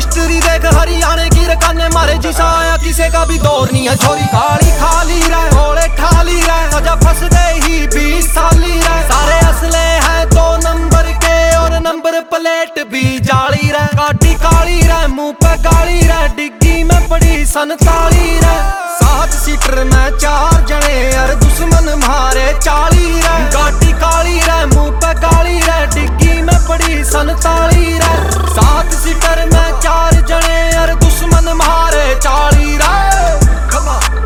History देख हरियाणे की रकाने मारे जिसा आया किसी का भी दौर नहीं है। छोरी काली खाली रहे होले ठाली रहे सजा फंस गए ही 20 साली रहे। सारे असले हैं 2 नंबर के और नंबर प्लेट भी जाली रहे। गाड़ी काली रहे मुंह पे गाली रहे डिग्गी में पड़ी 47 रहे। 7 सीटर में 4 जने यार दुश्मन मारे 40 रहे। गाड़ी काली रहे मुंह पे गाली